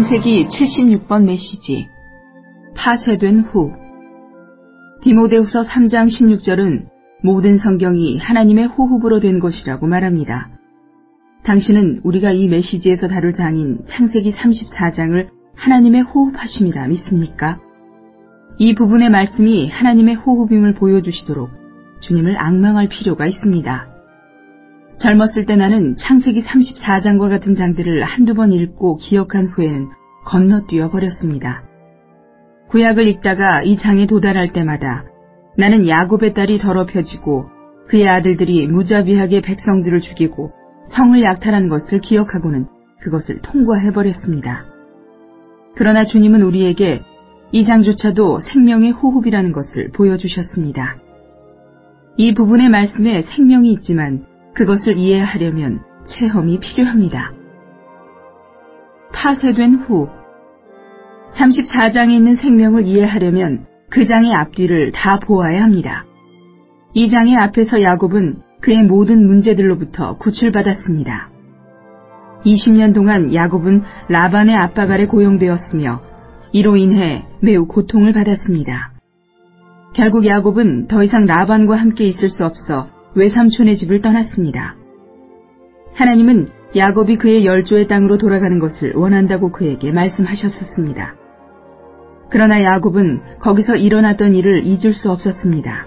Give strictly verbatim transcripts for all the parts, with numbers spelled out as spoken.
창세기 칠십육 번 메시지 파쇄된 후. 디모데후서 삼 장 십육 절은 모든 성경이 하나님의 호흡으로 된 것이라고 말합니다. 당신은 우리가 이 메시지에서 다룰 장인 창세기 삼십사 장을 하나님의 호흡하심이라 믿습니까? 이 부분의 말씀이 하나님의 호흡임을 보여주시도록 주님을 앙망할 필요가 있습니다. 젊었을 때 나는 창세기 삼십사 장과 같은 장들을 한두 번 읽고 기억한 후에는 건너뛰어 버렸습니다. 구약을 읽다가 이 장에 도달할 때마다 나는 야곱의 딸이 더럽혀지고 그의 아들들이 무자비하게 백성들을 죽이고 성을 약탈한 것을 기억하고는 그것을 통과해버렸습니다. 그러나 주님은 우리에게 이 장조차도 생명의 호흡이라는 것을 보여주셨습니다. 이 부분의 말씀에 생명이 있지만 그것을 이해하려면 체험이 필요합니다. 파쇄된 후. 삼십사 장에 있는 생명을 이해하려면 그 장의 앞뒤를 다 보아야 합니다. 이 장의 앞에서 야곱은 그의 모든 문제들로부터 구출받았습니다. 이십 년 동안 야곱은 라반의 압박 아래 고용되었으며 이로 인해 매우 고통을 받았습니다. 결국 야곱은 더 이상 라반과 함께 있을 수 없어 외삼촌의 집을 떠났습니다. 하나님은 야곱이 그의 열조의 땅으로 돌아가는 것을 원한다고 그에게 말씀하셨었습니다. 그러나 야곱은 거기서 일어났던 일을 잊을 수 없었습니다.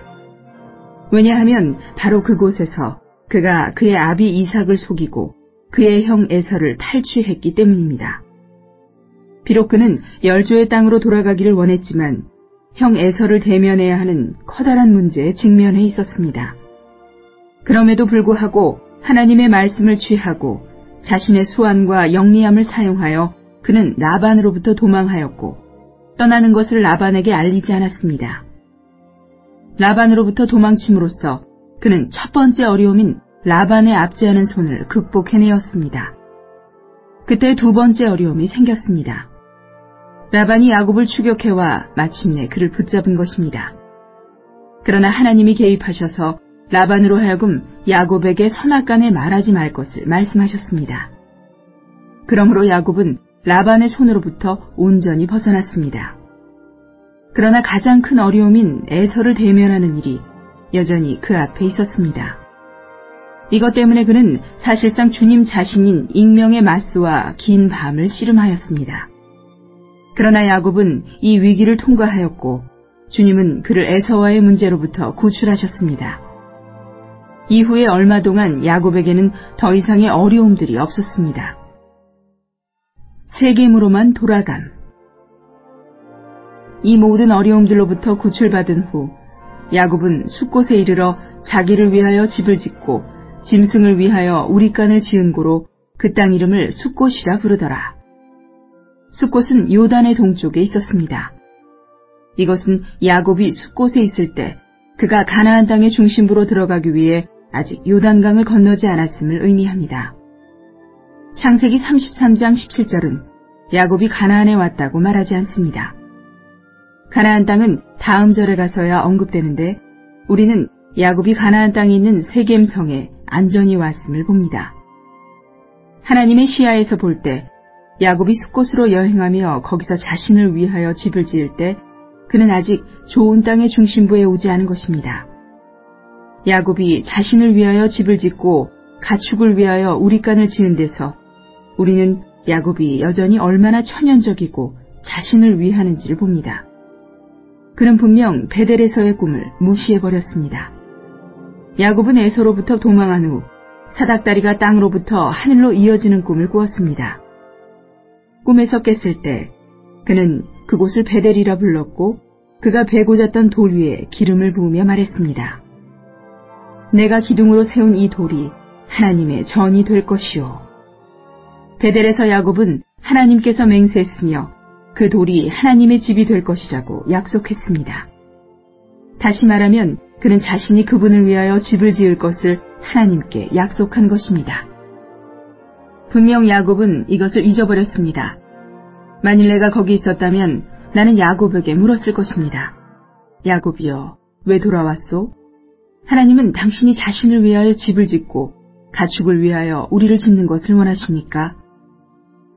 왜냐하면 바로 그곳에서 그가 그의 아비 이삭을 속이고 그의 형 에서를 탈취했기 때문입니다. 비록 그는 열조의 땅으로 돌아가기를 원했지만 형 에서를 대면해야 하는 커다란 문제에 직면해 있었습니다. 그럼에도 불구하고 하나님의 말씀을 취하고 자신의 수완과 영리함을 사용하여 그는 라반으로부터 도망하였고 떠나는 것을 라반에게 알리지 않았습니다. 라반으로부터 도망침으로써 그는 첫 번째 어려움인 라반의 압제하는 손을 극복해내었습니다. 그때 두 번째 어려움이 생겼습니다. 라반이 야곱을 추격해와 마침내 그를 붙잡은 것입니다. 그러나 하나님이 개입하셔서 라반으로 하여금 야곱에게 선악간에 말하지 말 것을 말씀하셨습니다. 그러므로 야곱은 라반의 손으로부터 온전히 벗어났습니다. 그러나 가장 큰 어려움인 에서를 대면하는 일이 여전히 그 앞에 있었습니다. 이것 때문에 그는 사실상 주님 자신인 익명의 마스와 긴 밤을 씨름하였습니다. 그러나 야곱은 이 위기를 통과하였고 주님은 그를 에서와의 문제로부터 구출하셨습니다. 이후에 얼마 동안 야곱에게는 더 이상의 어려움들이 없었습니다. 세겜으로만 돌아감. 이 모든 어려움들로부터 구출받은 후 야곱은 숫곳에 이르러 자기를 위하여 집을 짓고 짐승을 위하여 우릿간을 지은 고로 그 땅 이름을 숫곳이라 부르더라. 숫곳은 요단의 동쪽에 있었습니다. 이것은 야곱이 숫곳에 있을 때 그가 가나안 땅의 중심부로 들어가기 위해 아직 요단강을 건너지 않았음을 의미합니다. 창세기 삼십삼 장 십칠 절은 야곱이 가나안에 왔다고 말하지 않습니다. 가나안 땅은 다음 절에 가서야 언급되는데 우리는 야곱이 가나안 땅에 있는 세겜성에 안전히 왔음을 봅니다. 하나님의 시야에서 볼 때 야곱이 숫곳으로 여행하며 거기서 자신을 위하여 집을 지을 때 그는 아직 좋은 땅의 중심부에 오지 않은 것입니다. 야곱이 자신을 위하여 집을 짓고 가축을 위하여 우릿간을 지은 데서 우리는 야곱이 여전히 얼마나 천연적이고 자신을 위하는지를 봅니다. 그는 분명 베델에서의 꿈을 무시해버렸습니다. 야곱은 에서로부터 도망한 후 사닥다리가 땅으로부터 하늘로 이어지는 꿈을 꾸었습니다. 꿈에서 깼을 때 그는 그곳을 베델이라 불렀고 그가 베고 잤던 돌 위에 기름을 부으며 말했습니다. 내가 기둥으로 세운 이 돌이 하나님의 전이 될 것이요. 베델에서 야곱은 하나님께서 맹세했으며 그 돌이 하나님의 집이 될 것이라고 약속했습니다. 다시 말하면 그는 자신이 그분을 위하여 집을 지을 것을 하나님께 약속한 것입니다. 분명 야곱은 이것을 잊어버렸습니다. 만일 내가 거기 있었다면 나는 야곱에게 물었을 것입니다. 야곱이여, 왜 돌아왔소? 하나님은 당신이 자신을 위하여 집을 짓고 가축을 위하여 우리를 짓는 것을 원하십니까?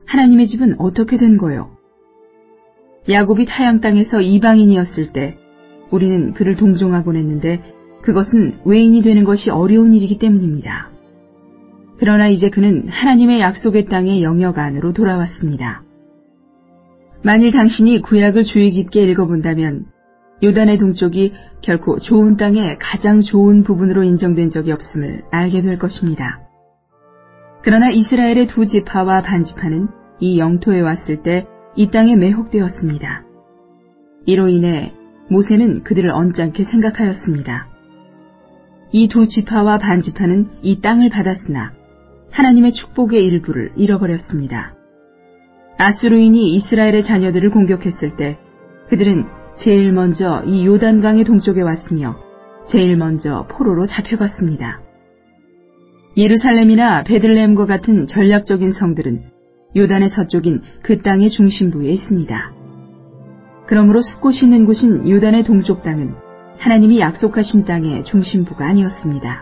하나님의 집은 어떻게 된 거요? 야곱이 타양 땅에서 이방인이었을 때 우리는 그를 동정하곤 했는데 그것은 외인이 되는 것이 어려운 일이기 때문입니다. 그러나 이제 그는 하나님의 약속의 땅의 영역 안으로 돌아왔습니다. 만일 당신이 구약을 주의 깊게 읽어본다면 요단의 동쪽이 결코 좋은 땅의 가장 좋은 부분으로 인정된 적이 없음을 알게 될 것입니다. 그러나 이스라엘의 두 지파와 반지파는 이 영토에 왔을 때 이 땅에 매혹되었습니다. 이로 인해 모세는 그들을 언짢게 생각하였습니다. 이 두 지파와 반지파는 이 땅을 받았으나 하나님의 축복의 일부를 잃어버렸습니다. 아수르인이 이스라엘의 자녀들을 공격했을 때 그들은 제일 먼저 이 요단강의 동쪽에 왔으며 제일 먼저 포로로 잡혀갔습니다. 예루살렘이나 베들레헴과 같은 전략적인 성들은 요단의 서쪽인 그 땅의 중심부에 있습니다. 그러므로 숫곳이 있는 곳인 요단의 동쪽 땅은 하나님이 약속하신 땅의 중심부가 아니었습니다.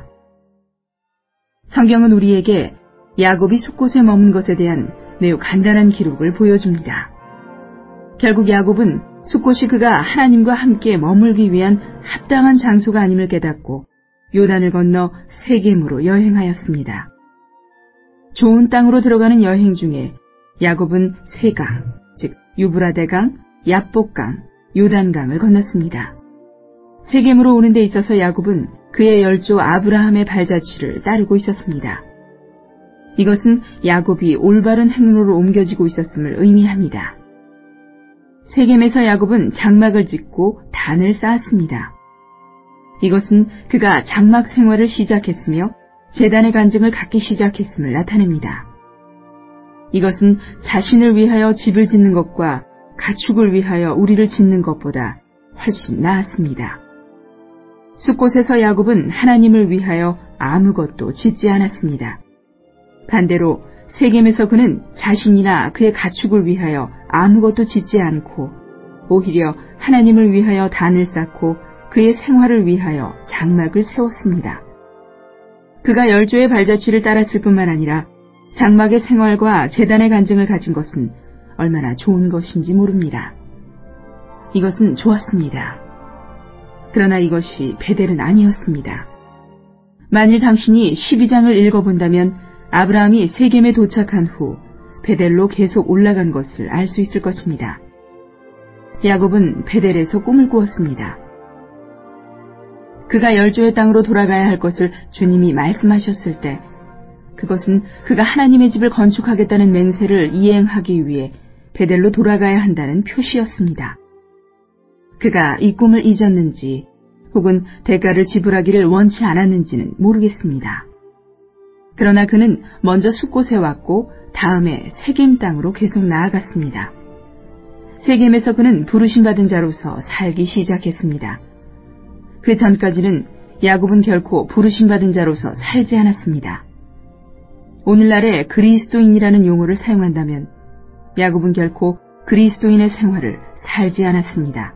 성경은 우리에게 야곱이 숫곳에 머문 것에 대한 매우 간단한 기록을 보여줍니다. 결국 야곱은 숫곳이 그가 하나님과 함께 머물기 위한 합당한 장소가 아님을 깨닫고 요단을 건너 세겜으로 여행하였습니다. 좋은 땅으로 들어가는 여행 중에 야곱은 세 강, 즉 유브라데강, 얍복강, 요단강을 건넜습니다. 세겜으로 오는 데 있어서 야곱은 그의 열조 아브라함의 발자취를 따르고 있었습니다. 이것은 야곱이 올바른 행로로 옮겨지고 있었음을 의미합니다. 세겜에서 야곱은 장막을 짓고 단을 쌓았습니다. 이것은 그가 장막 생활을 시작했으며 제단의 간증을 갖기 시작했음을 나타냅니다. 이것은 자신을 위하여 집을 짓는 것과 가축을 위하여 우리를 짓는 것보다 훨씬 나았습니다. 숫곳에서 야곱은 하나님을 위하여 아무것도 짓지 않았습니다. 반대로 세겜에서 그는 자신이나 그의 가축을 위하여 아무것도 짓지 않고 오히려 하나님을 위하여 단을 쌓고 그의 생활을 위하여 장막을 세웠습니다. 그가 열조의 발자취를 따랐을 뿐만 아니라 장막의 생활과 제단의 간증을 가진 것은 얼마나 좋은 것인지 모릅니다. 이것은 좋았습니다. 그러나 이것이 베델은 아니었습니다. 만일 당신이 십이 장을 읽어본다면 아브라함이 세겜에 도착한 후 베델로 계속 올라간 것을 알 수 있을 것입니다. 야곱은 베델에서 꿈을 꾸었습니다. 그가 열조의 땅으로 돌아가야 할 것을 주님이 말씀하셨을 때 그것은 그가 하나님의 집을 건축하겠다는 맹세를 이행하기 위해 베델로 돌아가야 한다는 표시였습니다. 그가 이 꿈을 잊었는지 혹은 대가를 지불하기를 원치 않았는지는 모르겠습니다. 그러나 그는 먼저 숫곳에 왔고 다음에 세겜 땅으로 계속 나아갔습니다. 세겜에서 그는 부르심받은 자로서 살기 시작했습니다. 그 전까지는 야곱은 결코 부르심받은 자로서 살지 않았습니다. 오늘날의 그리스도인이라는 용어를 사용한다면 야곱은 결코 그리스도인의 생활을 살지 않았습니다.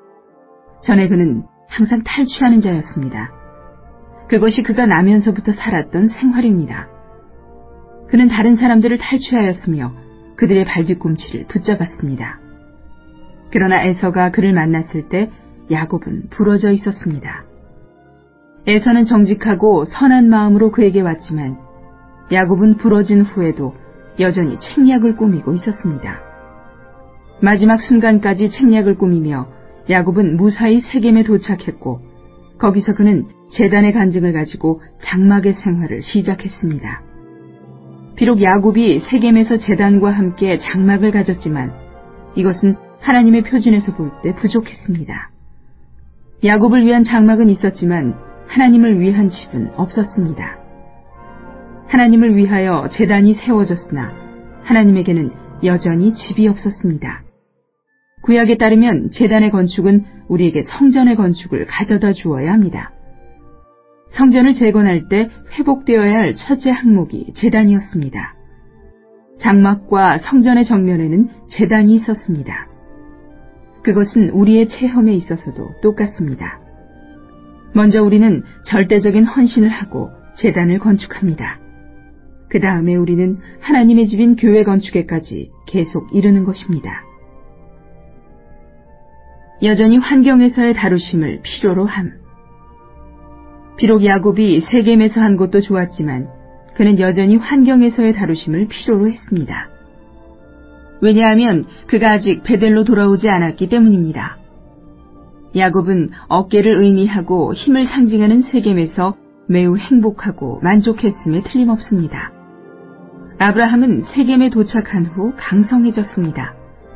전에 그는 항상 탈취하는 자였습니다. 그것이 그가 나면서부터 살았던 생활입니다. 그는 다른 사람들을 탈취하였으며 그들의 발뒤꿈치를 붙잡았습니다. 그러나 에서가 그를 만났을 때 야곱은 부러져 있었습니다. 에서는 정직하고 선한 마음으로 그에게 왔지만 야곱은 부러진 후에도 여전히 책략을 꾸미고 있었습니다. 마지막 순간까지 책략을 꾸미며 야곱은 무사히 세겜에 도착했고 거기서 그는 제단의 간증을 가지고 장막의 생활을 시작했습니다. 비록 야곱이 세겜에서 제단과 함께 장막을 가졌지만 이것은 하나님의 표준에서 볼 때 부족했습니다. 야곱을 위한 장막은 있었지만 하나님을 위한 집은 없었습니다. 하나님을 위하여 제단이 세워졌으나 하나님에게는 여전히 집이 없었습니다. 구약에 따르면 제단의 건축은 우리에게 성전의 건축을 가져다 주어야 합니다. 성전을 재건할 때 회복되어야 할 첫째 항목이 제단이었습니다. 장막과 성전의 정면에는 제단이 있었습니다. 그것은 우리의 체험에 있어서도 똑같습니다. 먼저 우리는 절대적인 헌신을 하고 제단을 건축합니다. 그 다음에 우리는 하나님의 집인 교회 건축에까지 계속 이르는 것입니다. 여전히 환경에서의 다루심을 필요로 함. 비록 야곱이 세겜에서 한 것도 좋았지만 그는 여전히 환경에서의 다루심을 필요로 했습니다. 왜냐하면 그가 아직 베델로 돌아오지 않았기 때문입니다. 야곱은 어깨를 의미하고 힘을 상징하는 세겜에서 매우 행복하고 만족했음에 틀림없습니다. 아브라함은 세겜에 도착한 후 강성해졌습니다.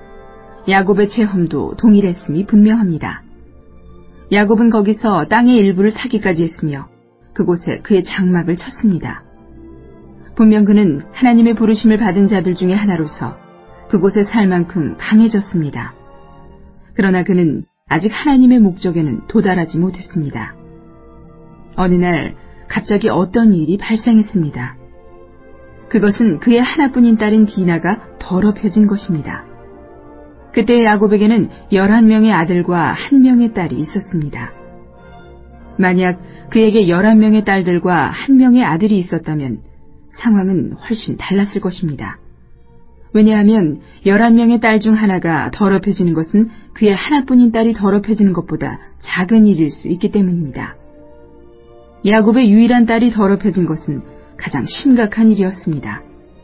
야곱의 체험도 동일했음이 분명합니다. 야곱은 거기서 땅의 일부를 사기까지 했으며 그곳에 그의 장막을 쳤습니다. 분명 그는 하나님의 부르심을 받은 자들 중에 하나로서 그곳에 살 만큼 강해졌습니다. 그러나 그는 아직 하나님의 목적에는 도달하지 못했습니다. 어느 날 갑자기 어떤 일이 발생했습니다. 그것은 그의 하나뿐인 딸인 디나가 더럽혀진 것입니다. 그때 야곱에게는 열한 명의 아들과 한 명의 딸이 있었습니다. 만약 그에게 열한 명의 딸들과 한 명의 아들이 있었다면 상황은 훨씬 달랐을 것입니다. 왜냐하면 열한 명의 딸 중 하나가 더럽혀지는 것은 그의 하나뿐인 딸이 더럽혀지는 것보다 작은 일일 수 있기 때문입니다. 야곱의 유일한 딸이 더럽혀진 것은 가장 심각한 일이었습니다.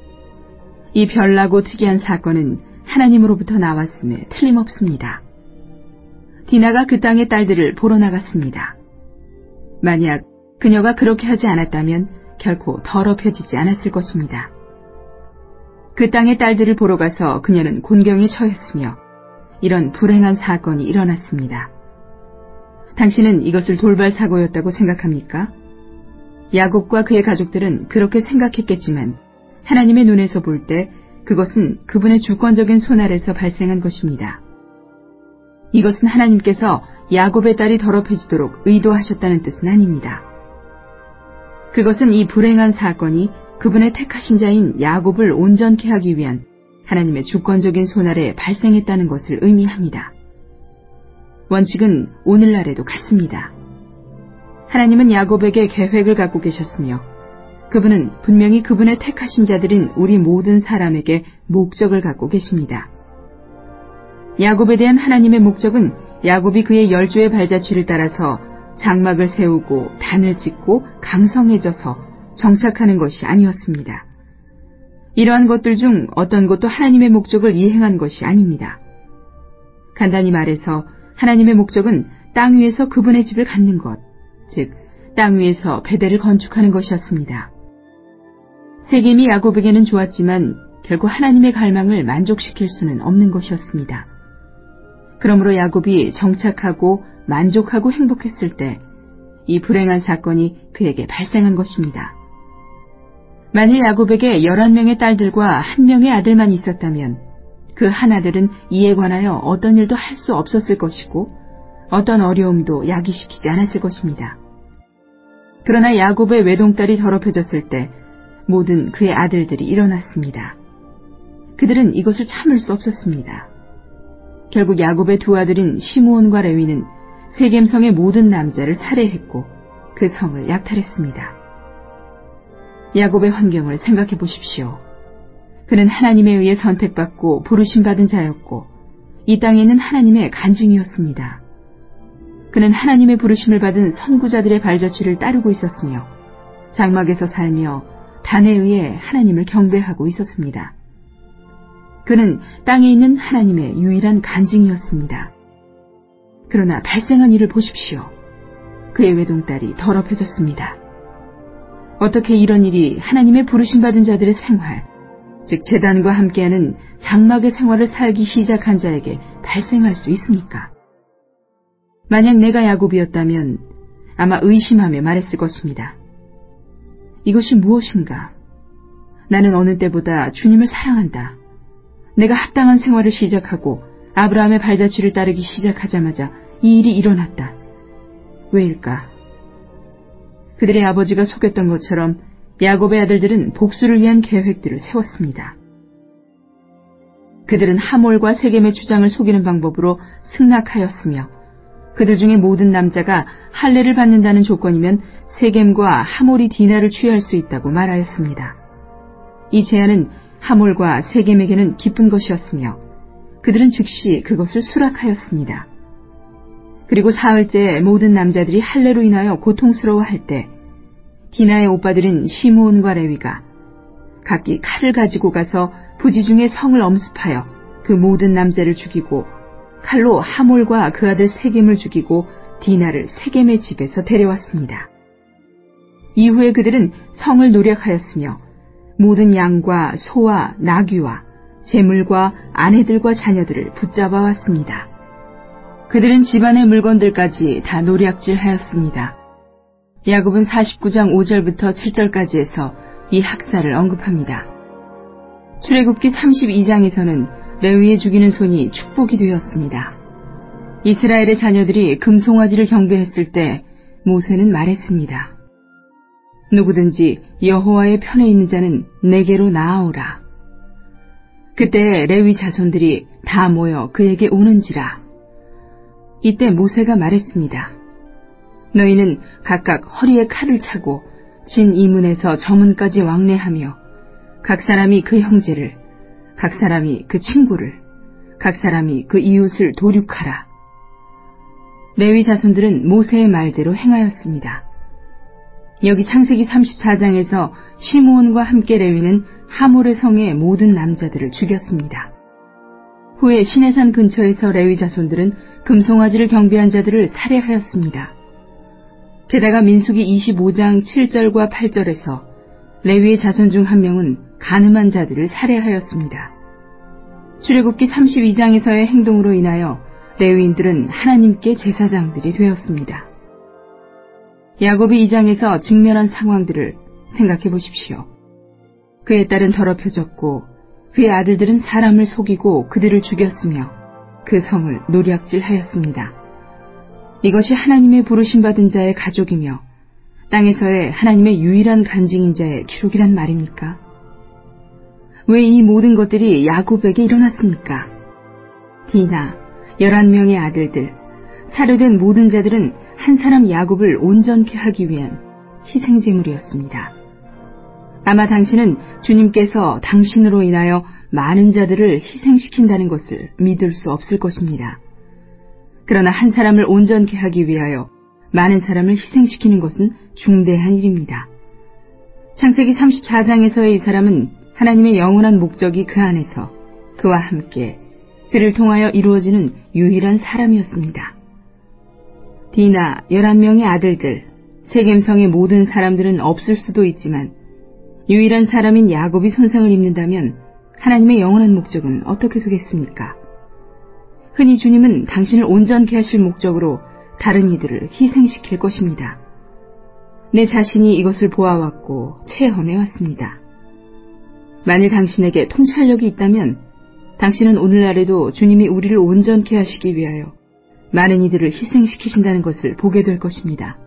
이 별나고 특이한 사건은 하나님으로부터 나왔음에 틀림없습니다. 디나가 그 땅의 딸들을 보러 나갔습니다. 만약 그녀가 그렇게 하지 않았다면 결코 더럽혀지지 않았을 것입니다. 그 땅의 딸들을 보러 가서 그녀는 곤경에 처했으며 이런 불행한 사건이 일어났습니다. 당신은 이것을 돌발 사고였다고 생각합니까? 야곱과 그의 가족들은 그렇게 생각했겠지만 하나님의 눈에서 볼 때 그것은 그분의 주권적인 손 아래서 발생한 것입니다. 이것은 하나님께서 야곱의 딸이 더럽혀지도록 의도하셨다는 뜻은 아닙니다. 그것은 이 불행한 사건이 그분의 택하신 자인 야곱을 온전케 하기 위한 하나님의 주권적인 손 아래 발생했다는 것을 의미합니다. 원칙은 오늘날에도 같습니다. 하나님은 야곱에게 계획을 갖고 계셨으며 그분은 분명히 그분의 택하신 자들인 우리 모든 사람에게 목적을 갖고 계십니다. 야곱에 대한 하나님의 목적은 야곱이 그의 열조의 발자취를 따라서 장막을 세우고 단을 짓고 강성해져서 정착하는 것이 아니었습니다. 이러한 것들 중 어떤 것도 하나님의 목적을 이행한 것이 아닙니다. 간단히 말해서 하나님의 목적은 땅 위에서 그분의 집을 갖는 것, 즉 땅 위에서 베델을 건축하는 것이었습니다. 세겜이 야곱에게는 좋았지만 결국 하나님의 갈망을 만족시킬 수는 없는 것이었습니다. 그러므로 야곱이 정착하고 만족하고 행복했을 때 이 불행한 사건이 그에게 발생한 것입니다. 만일 야곱에게 열한 명의 딸들과 한 명의 아들만 있었다면 그 한 아들은 이에 관하여 어떤 일도 할 수 없었을 것이고 어떤 어려움도 야기시키지 않았을 것입니다. 그러나 야곱의 외동딸이 더럽혀졌을 때 모든 그의 아들들이 일어났습니다. 그들은 이것을 참을 수 없었습니다. 결국 야곱의 두 아들인 시므온과 레위는 세겜성의 모든 남자를 살해했고 그 성을 약탈했습니다. 야곱의 환경을 생각해 보십시오. 그는 하나님에 의해 선택받고 부르심받은 자였고 이 땅에 있는 하나님의 간증이었습니다. 그는 하나님의 부르심을 받은 선구자들의 발자취를 따르고 있었으며 장막에서 살며 단에 의해 하나님을 경배하고 있었습니다. 그는 땅에 있는 하나님의 유일한 간증이었습니다. 그러나 발생한 일을 보십시오. 그의 외동딸이 더럽혀졌습니다. 어떻게 이런 일이 하나님의 부르심받은 자들의 생활, 즉 제단과 함께하는 장막의 생활을 살기 시작한 자에게 발생할 수 있습니까? 만약 내가 야곱이었다면 아마 의심하며 말했을 것입니다. 이것이 무엇인가? 나는 어느 때보다 주님을 사랑한다. 내가 합당한 생활을 시작하고 아브라함의 발자취를 따르기 시작하자마자 이 일이 일어났다. 왜일까? 그들의 아버지가 속였던 것처럼 야곱의 아들들은 복수를 위한 계획들을 세웠습니다. 그들은 하몰과 세겜의 주장을 속이는 방법으로 승낙하였으며 그들 중에 모든 남자가 할례를 받는다는 조건이면 세겜과 하몰이 디나를 취할 수 있다고 말하였습니다. 이 제안은 하몰과 세겜에게는 기쁜 것이었으며 그들은 즉시 그것을 수락하였습니다. 그리고 사흘째 모든 남자들이 할례로 인하여 고통스러워할 때 디나의 오빠들인 시므온과 레위가 각기 칼을 가지고 가서 부지 중에 성을 엄습하여 그 모든 남자를 죽이고 칼로 하몰과 그 아들 세겜을 죽이고 디나를 세겜의 집에서 데려왔습니다. 이후에 그들은 성을 노략하였으며 모든 양과 소와 나귀와 재물과 아내들과 자녀들을 붙잡아 왔습니다. 그들은 집안의 물건들까지 다 노략질하였습니다. 야곱은 사십구 장 오 절부터 칠 절까지 해서 이 학살을 언급합니다. 출애굽기 삼십이 장에서는 레위의 죽이는 손이 축복이 되었습니다. 이스라엘의 자녀들이 금송아지를 경배했을 때 모세는 말했습니다. 누구든지 여호와의 편에 있는 자는 내게로 나아오라. 그때 레위 자손들이 다 모여 그에게 오는지라. 이때 모세가 말했습니다. 너희는 각각 허리에 칼을 차고 진 이문에서 저문까지 왕래하며 각 사람이 그 형제를, 각 사람이 그 친구를, 각 사람이 그 이웃을 도륙하라. 레위 자손들은 모세의 말대로 행하였습니다. 여기 창세기 삼십사 장에서 시므온과 함께 레위는 하몰의 성의 모든 남자들을 죽였습니다. 후에 시내산 근처에서 레위 자손들은 금송아지를 경배한 자들을 살해하였습니다. 게다가 민수기 이십오 장 칠 절과 팔 절에서 레위의 자손 중 한 명은 간음한 자들을 살해하였습니다. 출애굽기 삼십이 장에서의 행동으로 인하여 레위인들은 하나님께 제사장들이 되었습니다. 야곱이 이 장에서 직면한 상황들을 생각해 보십시오. 그의 딸은 더럽혀졌고 그의 아들들은 사람을 속이고 그들을 죽였으며 그 성을 노략질하였습니다. 이것이 하나님의 부르심받은 자의 가족이며 땅에서의 하나님의 유일한 간증인 자의 기록이란 말입니까? 왜 이 모든 것들이 야곱에게 일어났습니까? 디나, 열한 명의 아들들, 살해된 모든 자들은 한 사람 야곱을 온전케 하기 위한 희생제물이었습니다. 아마 당신은 주님께서 당신으로 인하여 많은 자들을 희생시킨다는 것을 믿을 수 없을 것입니다. 그러나 한 사람을 온전케 하기 위하여 많은 사람을 희생시키는 것은 중대한 일입니다. 창세기 삼십사 장에서의 이 사람은 하나님의 영원한 목적이 그 안에서 그와 함께 그를 통하여 이루어지는 유일한 사람이었습니다. 디나, 열한 명의 아들들, 세겜성의 모든 사람들은 없을 수도 있지만 유일한 사람인 야곱이 손상을 입는다면 하나님의 영원한 목적은 어떻게 되겠습니까? 흔히 주님은 당신을 온전케 하실 목적으로 다른 이들을 희생시킬 것입니다. 내 자신이 이것을 보아왔고 체험해왔습니다. 만일 당신에게 통찰력이 있다면 당신은 오늘날에도 주님이 우리를 온전케 하시기 위하여 많은 이들을 희생시키신다는 것을 보게 될 것입니다.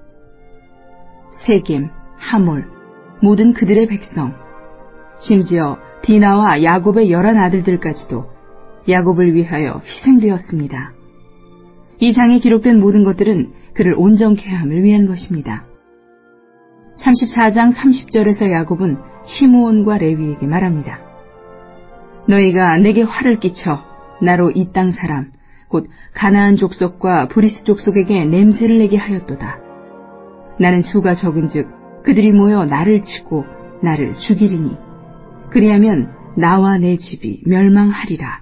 세겜, 하몰, 모든 그들의 백성, 심지어 디나와 야곱의 열한 아들들까지도 야곱을 위하여 희생되었습니다. 이 장에 기록된 모든 것들은 그를 온전케 함을 위한 것입니다. 삼십사 장 삼십 절에서 야곱은 시므온과 레위에게 말합니다. 너희가 내게 화를 끼쳐 나로 이 땅 사람 곧 가나안 족속과 브리스 족속에게 냄새를 내게 하였도다. 나는 수가 적은즉 그들이 모여 나를 치고 나를 죽이리니 그리하면 나와 내 집이 멸망하리라.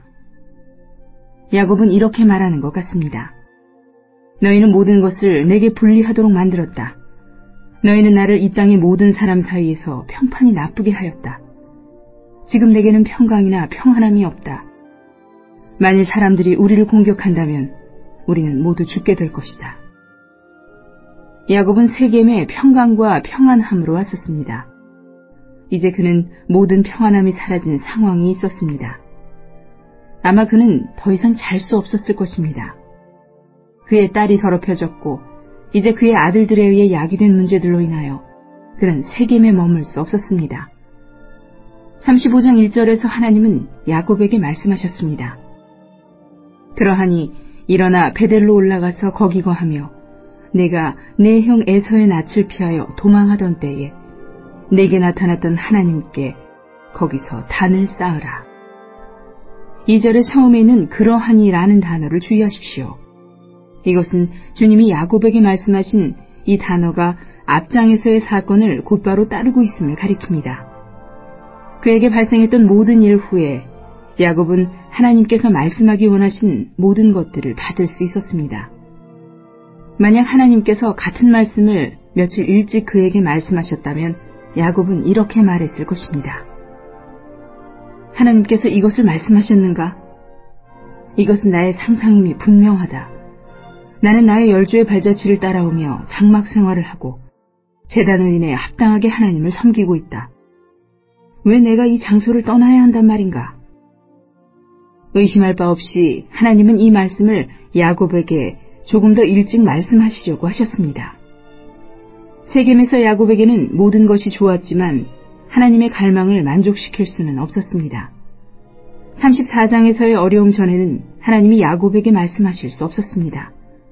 야곱은 이렇게 말하는 것 같습니다. 너희는 모든 것을 내게 불리하도록 만들었다. 너희는 나를 이 땅의 모든 사람 사이에서 평판이 나쁘게 하였다. 지금 내게는 평강이나 평안함이 없다. 만일 사람들이 우리를 공격한다면 우리는 모두 죽게 될 것이다. 야곱은 세겜의 평강과 평안함으로 왔었습니다. 이제 그는 모든 평안함이 사라진 상황이 있었습니다. 아마 그는 더 이상 잘 수 없었을 것입니다. 그의 딸이 더럽혀졌고 이제 그의 아들들에 의해 야기된 문제들로 인하여 그는 세겜에 머물 수 없었습니다. 삼십오 장 일 절에서 하나님은 야곱에게 말씀하셨습니다. 그러하니 일어나 베델로 올라가서 거기 거하며 내가 내 형 에서의 낯을 피하여 도망하던 때에 내게 나타났던 하나님께 거기서 단을 쌓으라. 이 절의 처음에 있는 그러하니라는 단어를 주의하십시오. 이것은 주님이 야곱에게 말씀하신 이 단어가 앞장에서의 사건을 곧바로 따르고 있음을 가리킵니다. 그에게 발생했던 모든 일 후에 야곱은 하나님께서 말씀하기 원하신 모든 것들을 받을 수 있었습니다. 만약 하나님께서 같은 말씀을 며칠 일찍 그에게 말씀하셨다면 야곱은 이렇게 말했을 것입니다. 하나님께서 이것을 말씀하셨는가? 이것은 나의 상상임이 분명하다. 나는 나의 열조의 발자취를 따라오며 장막 생활을 하고 제단을 인해 합당하게 하나님을 섬기고 있다. 왜 내가 이 장소를 떠나야 한단 말인가? 의심할 바 없이 하나님은 이 말씀을 야곱에게 조금 더 일찍 말씀하시려고 하셨습니다. 세겜에서 야곱에게는 모든 것이 좋았지만 하나님의 갈망을 만족시킬 수는 없었습니다. 삼십사 장에서의 어려움 전에는 하나님이 야곱에게 말씀하실 수 없었습니다.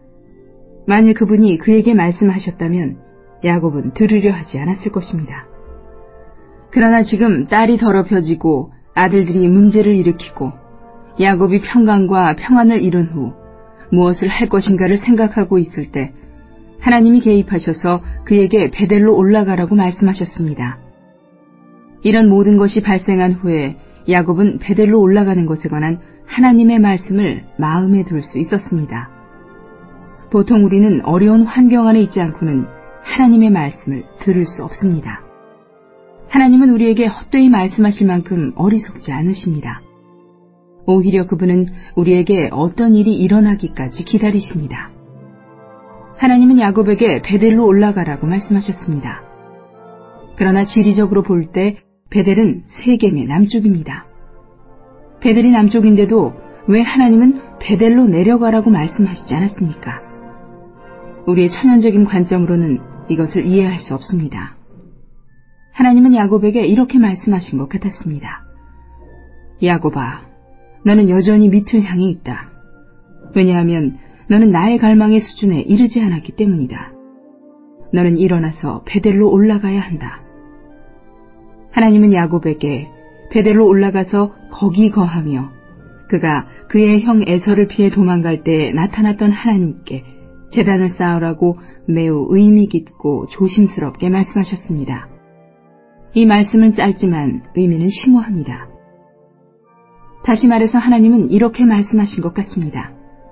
만일 그분이 그에게 말씀하셨다면 야곱은 들으려 하지 않았을 것입니다. 그러나 지금 딸이 더럽혀지고 아들들이 문제를 일으키고 야곱이 평강과 평안을 이룬 후 무엇을 할 것인가를 생각하고 있을 때 하나님이 개입하셔서 그에게 베델로 올라가라고 말씀하셨습니다. 이런 모든 것이 발생한 후에 야곱은 베델로 올라가는 것에 관한 하나님의 말씀을 마음에 둘 수 있었습니다. 보통 우리는 어려운 환경 안에 있지 않고는 하나님의 말씀을 들을 수 없습니다. 하나님은 우리에게 헛되이 말씀하실 만큼 어리석지 않으십니다. 오히려 그분은 우리에게 어떤 일이 일어나기까지 기다리십니다. 하나님은 야곱에게 베델로 올라가라고 말씀하셨습니다. 그러나 지리적으로 볼 때 베델은 세겜의 남쪽입니다. 베델이 남쪽인데도 왜 하나님은 베델로 내려가라고 말씀하시지 않았습니까? 우리의 천연적인 관점으로는 이것을 이해할 수 없습니다. 하나님은 야곱에게 이렇게 말씀하신 것 같았습니다. 야곱아, 너는 여전히 밑을 향해 있다. 왜냐하면 너는 나의 갈망의 수준에 이르지 않았기 때문이다. 너는 일어나서 베델로 올라가야 한다. 하나님은 야곱에게 베델로 올라가서 거기 거하며 그가 그의 형 에서를 피해 도망갈 때에 나타났던 하나님께 제단을 쌓으라고 매우 의미 깊고 조심스럽게 말씀하셨습니다. 이 말씀은 짧지만 의미는 심오합니다. 다시 말해서 하나님은 이렇게 말씀하신 것 같습니다.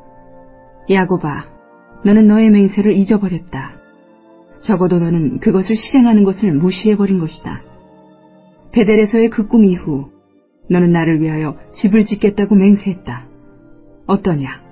야곱아, 너는 너의 맹세를 잊어버렸다. 적어도 너는 그것을 실행하는 것을 무시해버린 것이다. 베델에서의 그 꿈 이후 너는 나를 위하여 집을 짓겠다고 맹세했다. 어떠냐?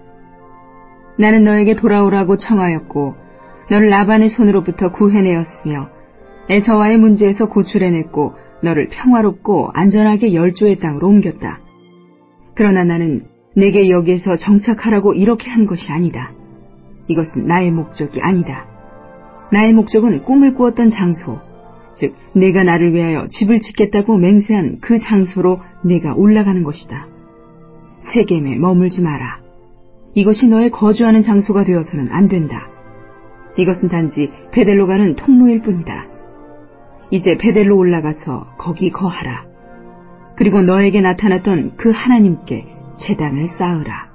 나는 너에게 돌아오라고 청하였고 너를 라반의 손으로부터 구해내었으며 에서와의 문제에서 구출해냈고 너를 평화롭고 안전하게 열조의 땅으로 옮겼다. 그러나 나는 내게 여기에서 정착하라고 이렇게 한 것이 아니다. 이것은 나의 목적이 아니다. 나의 목적은 꿈을 꾸었던 장소, 즉 내가 나를 위하여 집을 짓겠다고 맹세한 그 장소로 내가 올라가는 것이다. 세겜에 머물지 마라. 이것이 너의 거주하는 장소가 되어서는 안 된다. 이것은 단지 베델로 가는 통로일 뿐이다. 이제 베델로 올라가서 거기 거하라. 그리고 너에게 나타났던 그 하나님께 제단을 쌓으라.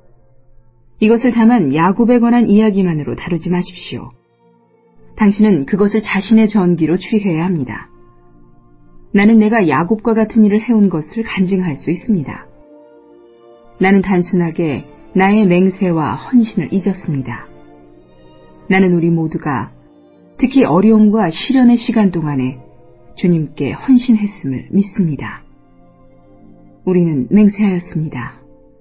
이것을 다만 야곱에 관한 이야기만으로 다루지 마십시오. 당신은 그것을 자신의 전기로 취해야 합니다. 나는 내가 야곱과 같은 일을 해온 것을 간증할 수 있습니다. 나는 단순하게 나의 맹세와 헌신을 잊었습니다. 나는 우리 모두가 특히 어려움과 시련의 시간 동안에 주님께 헌신했음을 믿습니다. 우리는 맹세하였습니다.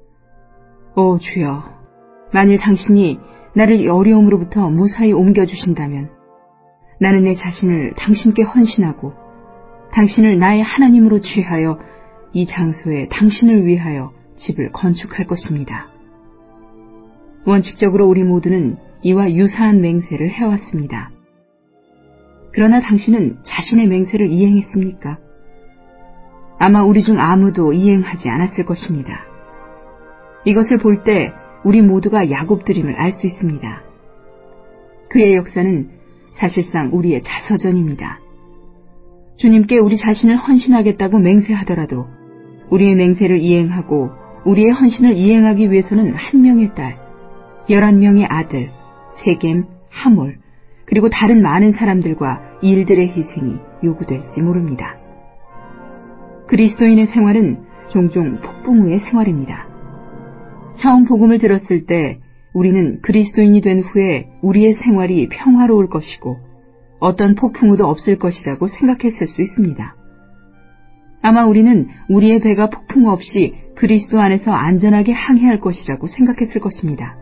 오 주여, 만일 당신이 나를 이 어려움으로부터 무사히 옮겨주신다면 나는 내 자신을 당신께 헌신하고 당신을 나의 하나님으로 취하여 이 장소에 당신을 위하여 집을 건축할 것입니다. 원칙적으로 우리 모두는 이와 유사한 맹세를 해왔습니다. 그러나 당신은 자신의 맹세를 이행했습니까? 아마 우리 중 아무도 이행하지 않았을 것입니다. 이것을 볼 때 우리 모두가 야곱들임을 알 수 있습니다. 그의 역사는 사실상 우리의 자서전입니다. 주님께 우리 자신을 헌신하겠다고 맹세하더라도 우리의 맹세를 이행하고 우리의 헌신을 이행하기 위해서는 한 명의 딸, 열한 명의 아들, 세겜, 하몰, 그리고 다른 많은 사람들과 일들의 희생이 요구될지 모릅니다. 그리스도인의 생활은 종종 폭풍우의 생활입니다. 처음 복음을 들었을 때 우리는 그리스도인이 된 후에 우리의 생활이 평화로울 것이고 어떤 폭풍우도 없을 것이라고 생각했을 수 있습니다. 아마 우리는 우리의 배가 폭풍우 없이 그리스도 안에서 안전하게 항해할 것이라고 생각했을 것입니다.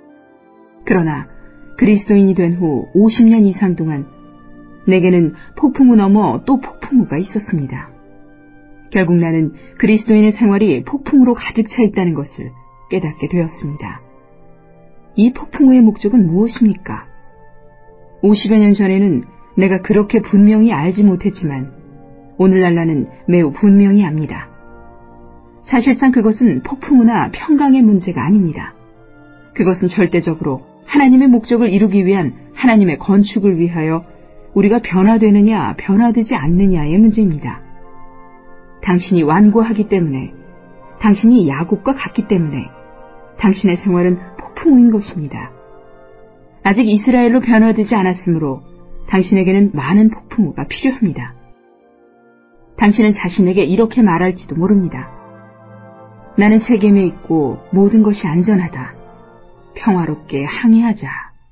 그러나 그리스도인이 된 후 오십 년 이상 동안 내게는 폭풍우 넘어 또 폭풍우가 있었습니다. 결국 나는 그리스도인의 생활이 폭풍우로 가득 차 있다는 것을 깨닫게 되었습니다. 이 폭풍우의 목적은 무엇입니까? 오십여 년 전에는 내가 그렇게 분명히 알지 못했지만 오늘날 나는 매우 분명히 압니다. 사실상 그것은 폭풍우나 평강의 문제가 아닙니다. 그것은 절대적으로 하나님의 목적을 이루기 위한 하나님의 건축을 위하여 우리가 변화되느냐 변화되지 않느냐의 문제입니다. 당신이 완고하기 때문에, 당신이 야곱과 같기 때문에 당신의 생활은 폭풍우인 것입니다. 아직 이스라엘로 변화되지 않았으므로 당신에게는 많은 폭풍우가 필요합니다. 당신은 자신에게 이렇게 말할지도 모릅니다. 나는 세겜에 있고 모든 것이 안전하다. 평화롭게 항해하자.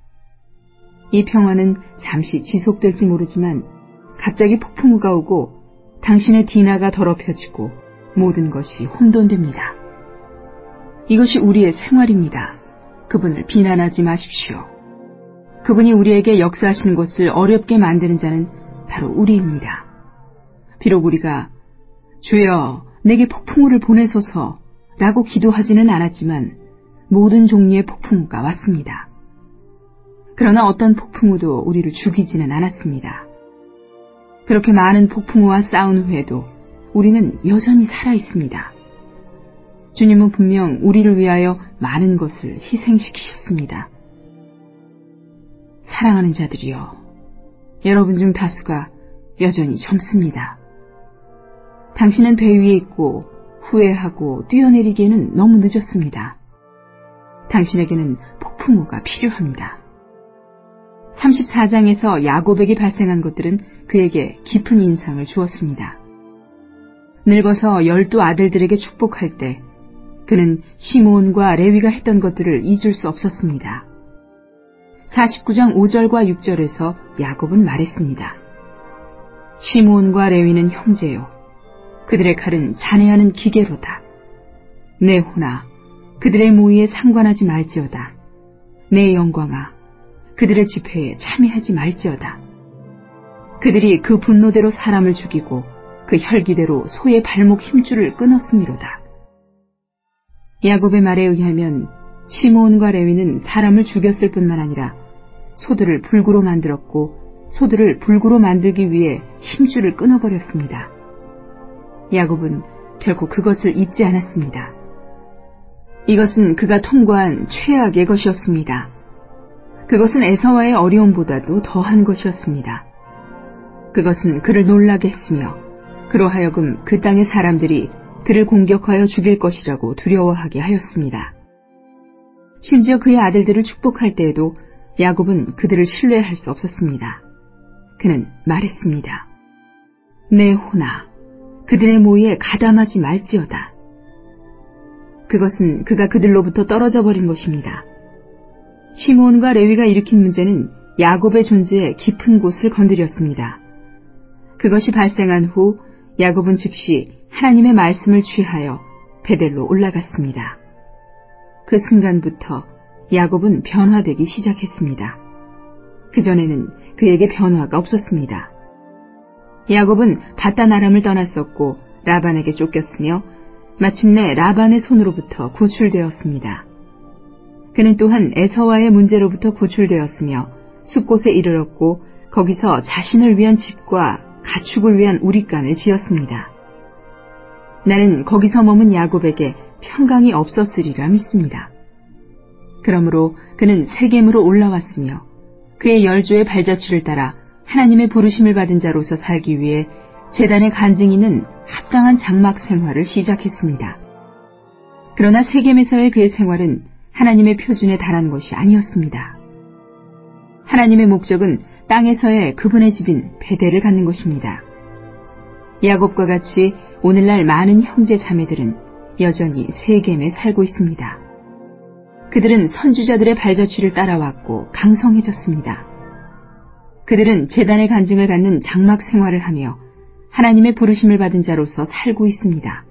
이 평화는 잠시 지속될지 모르지만 갑자기 폭풍우가 오고 당신의 디나가 더럽혀지고 모든 것이 혼돈됩니다. 이것이 우리의 생활입니다. 그분을 비난하지 마십시오. 그분이 우리에게 역사하시는 것을 어렵게 만드는 자는 바로 우리입니다. 비록 우리가 주여 내게 폭풍우를 보내소서 라고 기도하지는 않았지만 모든 종류의 폭풍우가 왔습니다. 그러나 어떤 폭풍우도 우리를 죽이지는 않았습니다. 그렇게 많은 폭풍우와 싸운 후에도 우리는 여전히 살아있습니다. 주님은 분명 우리를 위하여 많은 것을 희생시키셨습니다. 사랑하는 자들이여, 여러분 중 다수가 여전히 젊습니다. 당신은 배 위에 있고 후회하고 뛰어내리기에는 너무 늦었습니다. 당신에게는 폭풍우가 필요합니다. 삼십사 장에서 야곱에게 발생한 것들은 그에게 깊은 인상을 주었습니다. 늙어서 열두 아들들에게 축복할 때 그는 시므온과 레위가 했던 것들을 잊을 수 없었습니다. 사십구 장 오 절과 육 절에서 야곱은 말했습니다. 시므온과 레위는 형제요. 그들의 칼은 잔해하는 기계로다. 내 호나 그들의 모의에 상관하지 말지어다. 내 영광아 그들의 집회에 참여하지 말지어다. 그들이 그 분노대로 사람을 죽이고 그 혈기대로 소의 발목 힘줄을 끊었음이로다. 야곱의 말에 의하면 시므온과 레위는 사람을 죽였을 뿐만 아니라 소들을 불구로 만들었고 소들을 불구로 만들기 위해 힘줄을 끊어버렸습니다. 야곱은 결코 그것을 잊지 않았습니다. 이것은 그가 통과한 최악의 것이었습니다. 그것은 에서와의 어려움보다도 더한 것이었습니다. 그것은 그를 놀라게 했으며 그로 하여금 그 땅의 사람들이 그를 공격하여 죽일 것이라고 두려워하게 하였습니다. 심지어 그의 아들들을 축복할 때에도 야곱은 그들을 신뢰할 수 없었습니다. 그는 말했습니다. 내 호나 그들의 모의에 가담하지 말지어다. 그것은 그가 그들로부터 떨어져 버린 것입니다. 시므온과 레위가 일으킨 문제는 야곱의 존재에 깊은 곳을 건드렸습니다. 그것이 발생한 후 야곱은 즉시 하나님의 말씀을 취하여 베델로 올라갔습니다. 그 순간부터 야곱은 변화되기 시작했습니다. 그전에는 그에게 변화가 없었습니다. 야곱은 바단 아람을 떠났었고 라반에게 쫓겼으며 마침내 라반의 손으로부터 구출되었습니다. 그는 또한 에서와의 문제로부터 구출되었으며 숲곳에 이르렀고 거기서 자신을 위한 집과 가축을 위한 우릿간을 지었습니다. 나는 거기서 머문 야곱에게 평강이 없었으리라 믿습니다. 그러므로 그는 세겜으로 올라왔으며 그의 열조의 발자취를 따라 하나님의 부르심을 받은 자로서 살기 위해 제단의 간증인은 합당한 장막 생활을 시작했습니다. 그러나 세겜에서의 그의 생활은 하나님의 표준에 달한 것이 아니었습니다. 하나님의 목적은 땅에서의 그분의 집인 베델을 갖는 것입니다. 야곱과 같이 오늘날 많은 형제 자매들은 여전히 세겜에 살고 있습니다. 그들은 선지자들의 발자취를 따라왔고 강성해졌습니다. 그들은 제단의 간증을 갖는 장막 생활을 하며 하나님의 부르심을 받은 자로서 살고 있습니다.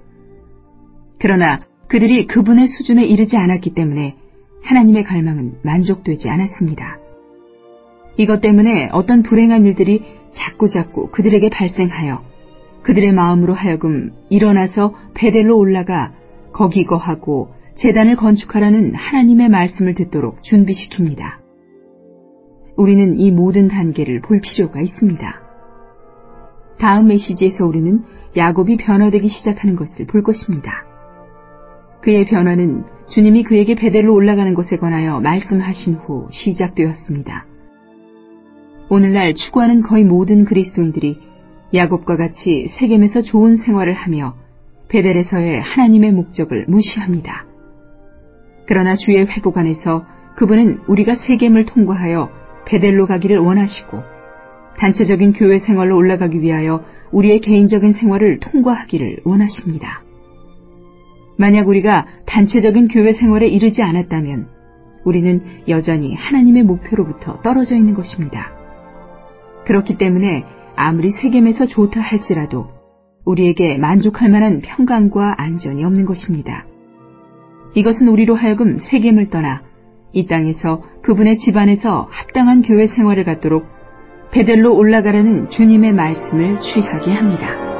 그러나 그들이 그분의 수준에 이르지 않았기 때문에 하나님의 갈망은 만족되지 않았습니다. 이것 때문에 어떤 불행한 일들이 자꾸자꾸 그들에게 발생하여 그들의 마음으로 하여금 일어나서 베델로 올라가 거기 거하고 제단을 건축하라는 하나님의 말씀을 듣도록 준비시킵니다. 우리는 이 모든 단계를 볼 필요가 있습니다. 다음 메시지에서 우리는 야곱이 변화되기 시작하는 것을 볼 것입니다. 그의 변화는 주님이 그에게 베델로 올라가는 것에 관하여 말씀하신 후 시작되었습니다. 오늘날 추구하는 거의 모든 그리스도인들이 야곱과 같이 세겜에서 좋은 생활을 하며 베델에서의 하나님의 목적을 무시합니다. 그러나 주의 회복 안에서 그분은 우리가 세겜을 통과하여 베델로 가기를 원하시고 단체적인 교회 생활로 올라가기 위하여 우리의 개인적인 생활을 통과하기를 원하십니다. 만약 우리가 단체적인 교회 생활에 이르지 않았다면 우리는 여전히 하나님의 목표로부터 떨어져 있는 것입니다. 그렇기 때문에 아무리 세겜에서 좋다 할지라도 우리에게 만족할 만한 평강과 안전이 없는 것입니다. 이것은 우리로 하여금 세겜을 떠나 이 땅에서 그분의 집안에서 합당한 교회 생활을 갖도록 베델로 올라가라는 주님의 말씀을 취하게 합니다.